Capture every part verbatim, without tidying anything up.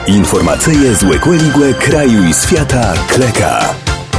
Informacyje z Łekłe kraju i świata Kleka.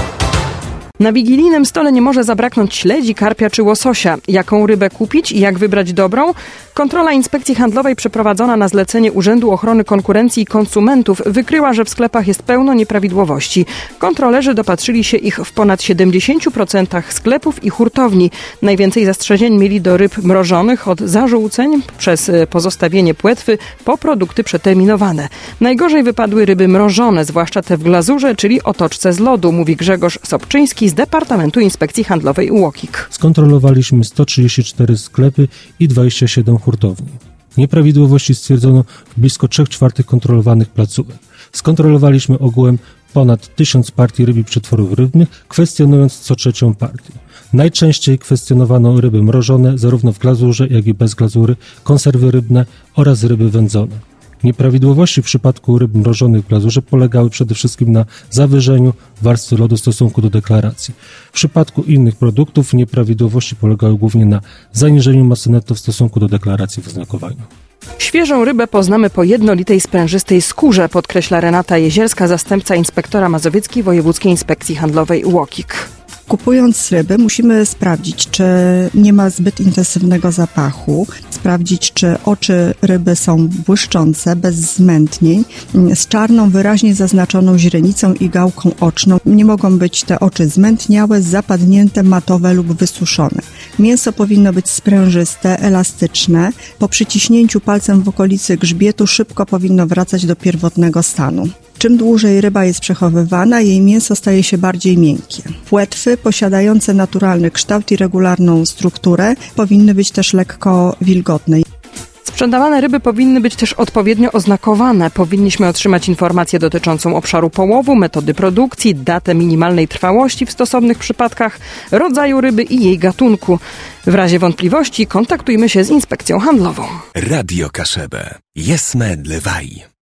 Na wigilijnym stole nie może zabraknąć śledzi, karpia czy łososia. Jaką rybę kupić i jak wybrać dobrą? Kontrola Inspekcji Handlowej przeprowadzona na zlecenie Urzędu Ochrony Konkurencji i Konsumentów wykryła, że w sklepach jest pełno nieprawidłowości. Kontrolerzy dopatrzyli się ich w ponad siedemdziesięciu procentach sklepów i hurtowni. Najwięcej zastrzeżeń mieli do ryb mrożonych od zażółceń przez pozostawienie płetwy po produkty przeterminowane. Najgorzej wypadły ryby mrożone, zwłaszcza te w glazurze, czyli otoczce z lodu, mówi Grzegorz Sobczyński z Departamentu Inspekcji Handlowej UOKiK. Skontrolowaliśmy sto trzydzieści cztery sklepy i dwadzieścia siedem hurtowni. Nieprawidłowości stwierdzono w blisko trzech czwartych kontrolowanych placówek. Skontrolowaliśmy ogółem ponad tysiąc partii ryb i przetworów rybnych, kwestionując co trzecią partię. Najczęściej kwestionowano ryby mrożone, zarówno w glazurze, jak i bez glazury, konserwy rybne oraz ryby wędzone. Nieprawidłowości w przypadku ryb mrożonych w glazurze polegały przede wszystkim na zawyżeniu warstwy lodu w stosunku do deklaracji. W przypadku innych produktów nieprawidłowości polegały głównie na zaniżeniu masy netto w stosunku do deklaracji w oznakowaniu. Świeżą rybę poznamy po jednolitej sprężystej skórze, podkreśla Renata Jezierska, zastępca inspektora mazowieckiej Wojewódzkiej Inspekcji Handlowej UOKiK. Kupując ryby musimy sprawdzić, czy nie ma zbyt intensywnego zapachu, sprawdzić, czy oczy ryby są błyszczące, bez zmętnień, z czarną, wyraźnie zaznaczoną źrenicą i gałką oczną. Nie mogą być te oczy zmętniałe, zapadnięte, matowe lub wysuszone. Mięso powinno być sprężyste, elastyczne. Po przyciśnięciu palcem w okolicy grzbietu szybko powinno wracać do pierwotnego stanu. Czym dłużej ryba jest przechowywana, jej mięso staje się bardziej miękkie. Płetwy posiadające naturalny kształt i regularną strukturę powinny być też lekko wilgotne. Sprzedawane ryby powinny być też odpowiednio oznakowane. Powinniśmy otrzymać informację dotyczącą obszaru połowu, metody produkcji, datę minimalnej trwałości w stosownych przypadkach, rodzaju ryby i jej gatunku. W razie wątpliwości kontaktujmy się z Inspekcją Handlową. Radio Kaszebę. Jesme dlewaj.